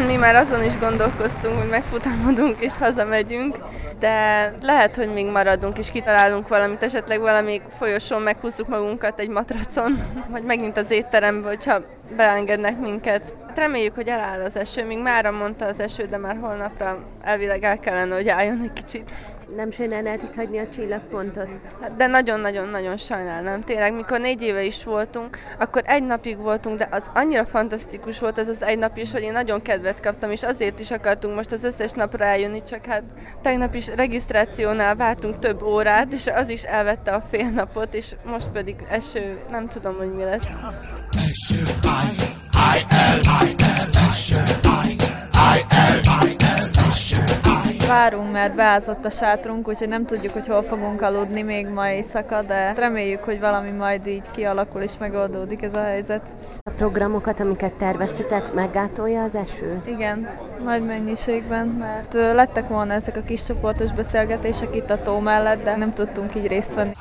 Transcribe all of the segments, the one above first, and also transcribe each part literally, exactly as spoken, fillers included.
Mi már azon is gondolkoztunk, hogy megfutamodunk és hazamegyünk, de lehet, hogy még maradunk és kitalálunk valamit, esetleg valami folyosón meghúzzuk magunkat egy matracon, vagy megint az étterembe, hogyha beengednek minket. Hát reméljük, hogy eláll az eső, még mára mondta az eső, de már holnapra elvileg el kellene, hogy álljon egy kicsit. Nem sajnálnád itt hagyni a csillagpontot? De nagyon-nagyon-nagyon sajnálnám. Tényleg, mikor négy éve is voltunk, akkor egy napig voltunk, de az annyira fantasztikus volt ez az egy nap is, hogy én nagyon kedvet kaptam, és azért is akartunk most az összes napra eljönni, csak hát tegnap is regisztrációnál vártunk több órát, és az is elvette a fél napot, és most pedig eső, nem tudom, hogy mi lesz. Eső, I, I, L, I, L, eső, I, I, L, I, L, eső, I. Várunk, mert beázott a sátrunk, úgyhogy nem tudjuk, hogy hol fogunk aludni még ma éjszaka, de reméljük, hogy valami majd így kialakul és megoldódik ez a helyzet. A programokat, amiket terveztetek, meggátolja az eső? Igen, nagy mennyiségben, mert lettek volna ezek a kis csoportos beszélgetések itt a tó mellett, de nem tudtunk így részt venni.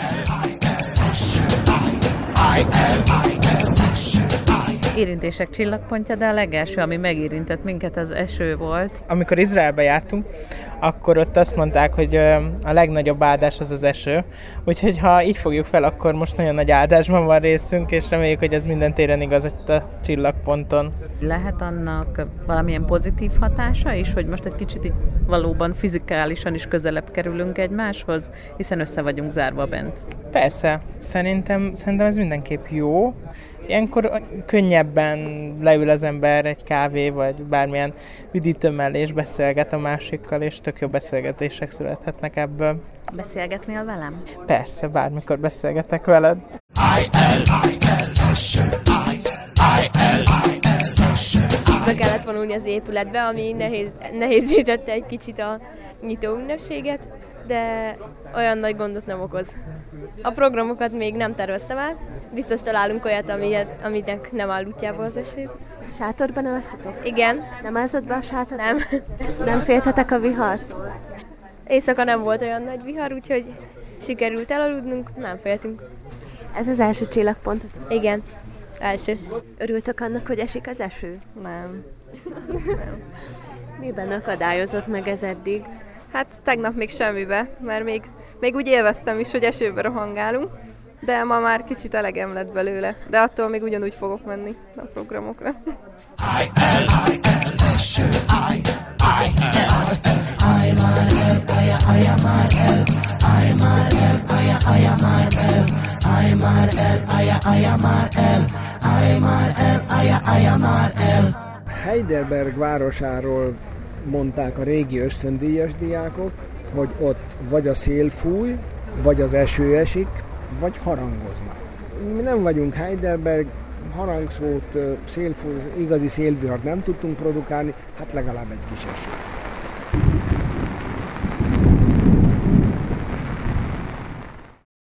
Érintések csillagpontja, de a legelső, ami megérintett minket, az eső volt. Amikor Izraelbe jártunk, akkor ott azt mondták, hogy a legnagyobb áldás az az eső. Úgyhogy ha így fogjuk fel, akkor most nagyon nagy áldásban van részünk, és reméljük, hogy ez minden téren igaz ott a csillagponton. Lehet annak valamilyen pozitív hatása is, hogy most egy kicsit így valóban fizikálisan is közelebb kerülünk egymáshoz, hiszen össze vagyunk zárva bent. Persze, szerintem, szerintem ez mindenképp jó. Ilyenkor könnyebben leül az ember egy kávé, vagy bármilyen üdítő mellé, és beszélget a másikkal, és tök jó beszélgetések születhetnek ebből. Beszélgetnél velem? Persze, bármikor beszélgetek veled. Be kellett vonulni az épületbe, ami nehéz, nehézítette egy kicsit a nyitó ünnepséget, de olyan nagy gondot nem okoz. A programokat még nem terveztem el, biztos találunk olyat, amit, aminek nem áll útjába az eső. Sátorban alszatok? Igen. Nem ázott be a sátor? Nem. Nem féltetek a vihar? Éjszaka nem volt olyan nagy vihar, úgyhogy sikerült elaludnunk, nem féltünk. Ez az első csillagpont? Igen, első. Örültök annak, hogy esik az eső? Nem. Nem. Miben akadályozott meg ez eddig? Hát tegnap még semmibe, mert még, még úgy élveztem is, hogy esőbe rohangálunk, de ma már kicsit elegem lett belőle, de attól még ugyanúgy fogok menni a programokra. Heidelberg városáról mondták a régi ösztöndíjas diákok, hogy ott vagy a szél fúj, vagy az eső esik, vagy harangoznak. Mi nem vagyunk Heidelberg, harangszót, szélfúj, igazi szélvihart nem tudtunk produkálni, hát legalább egy kis eső.